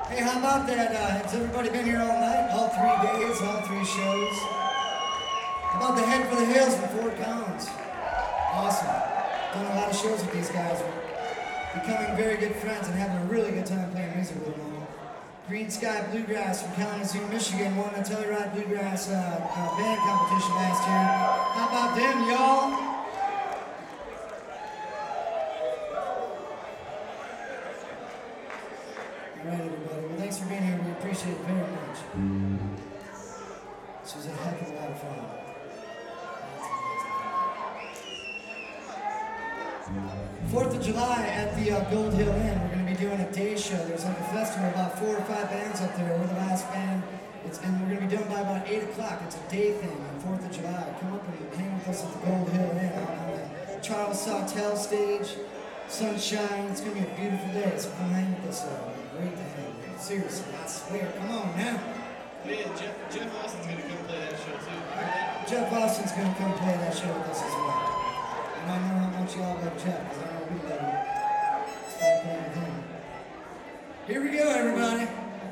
Hey, how about that? Has everybody been here all night? All 3 days, all 3 shows? How about the Head for the Hills in Fort Collins? Awesome. Done a lot of shows with these guys. We're becoming very good friends and having a really good time playing music with them all. Green Sky Bluegrass from Kalamazoo, Michigan won the Telluride Bluegrass band competition last year. How about them, y'all? All right, everybody. Well, thanks for being here. We appreciate it very much. This was a heck of a lot of fun. 4th of July at the Gold Hill Inn, we're going to be doing a day show. There's like a festival, about 4 or 5 bands up there. We're the last band, and we're going to be done by about 8 o'clock. It's a day thing on 4th of July. Come up and hang with us at the Gold Hill Inn out on the Charles Sawtelle stage. Sunshine, it's going to be a beautiful day, so come hang with us. Great to hang with. Seriously, I swear, come on now. Yeah, Jeff Austin's going to come play that show too. Jeff Austin's going to come play that show with us as well. And I know how much y'all love Jeff, because I know we love him. It's fun playing with him. Here we go, everybody.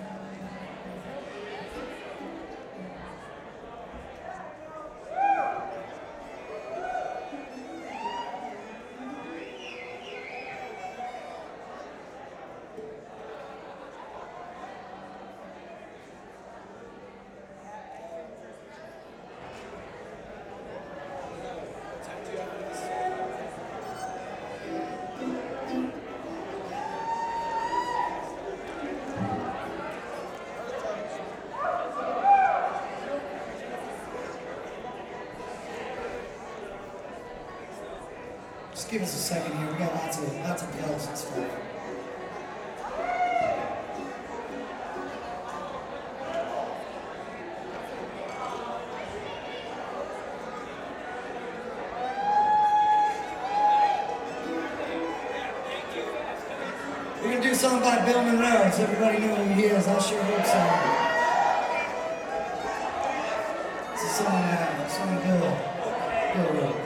Just give us a second here. We got lots of bells and stuff. We're gonna do a song by Bill Monroe, so everybody knows who he is. I sure hope so. It's a song Bill wrote.